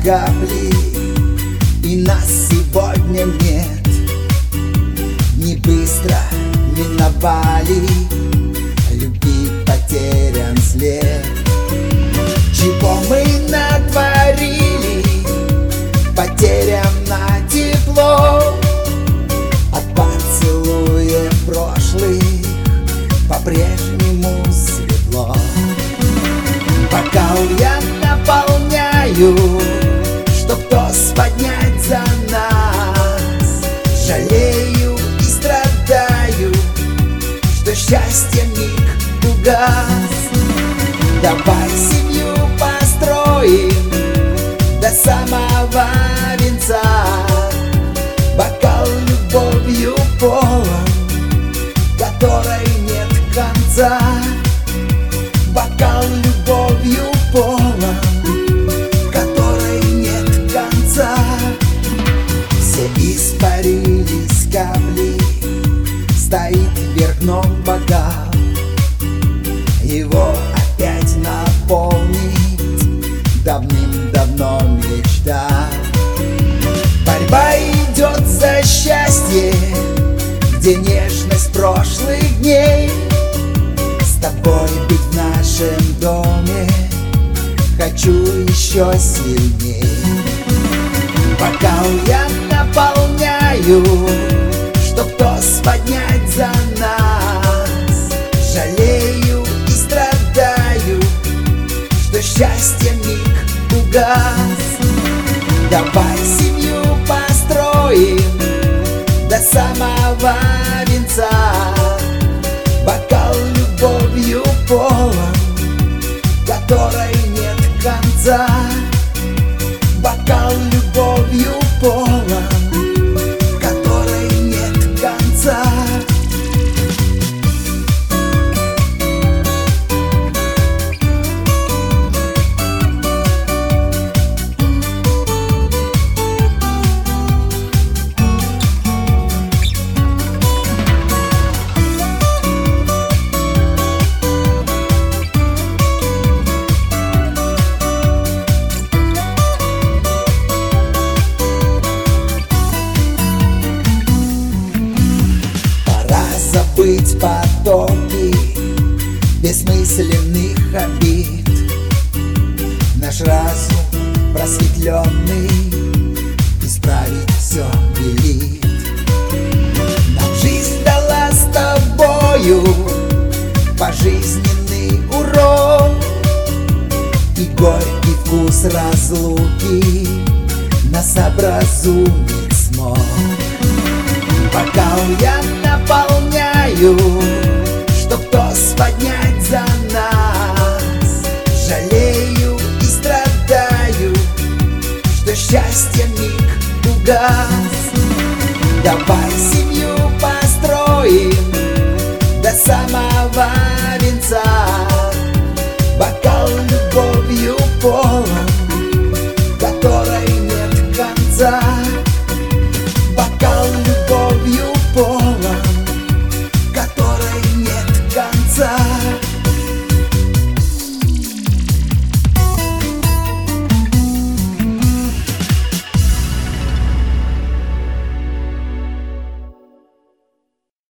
капли, и нас сегодня нет. Не быстро миновали, любви потерян след. Чего мы натворили, потеряно тепло от поцелуя прошлых, по-прежнему светло. Бокал я наполняю, чтоб тост поднять за нас. Жалею и страдаю, что счастье миг угас. Давай семью построим до самого венца. Бокал любовью полон, которой нет конца. Бокал любовью полон, которой нет конца. Все испарились капли, стоит вверх дном бокал. Его опять наполнить давным-давно мечтал. Борьба идет за счастье, где нежность прошлых дней. С тобой быть в нашем доме хочу еще сильней. Бокал я наполняю, чтоб тост поднять за нас. Жалею и страдаю, что счастье миг угас. Давай семью построим до самого венца. Бокал любовью полон, которой нет конца. Бокал любовью полон, которой нет конца. Забыть потоки бессмысленных обид. Наш разум просветленный исправить все велит. Нам жизнь дала с тобою пожизненный урок, и горький вкус разлуки нас образумить смог. Бокал я наполняю, чтоб тост поднять за нас. Жалею и страдаю, что счастье миг угас. Давай семью построим до самого венца. Бокал любовью полон, которой нет конца. Бокал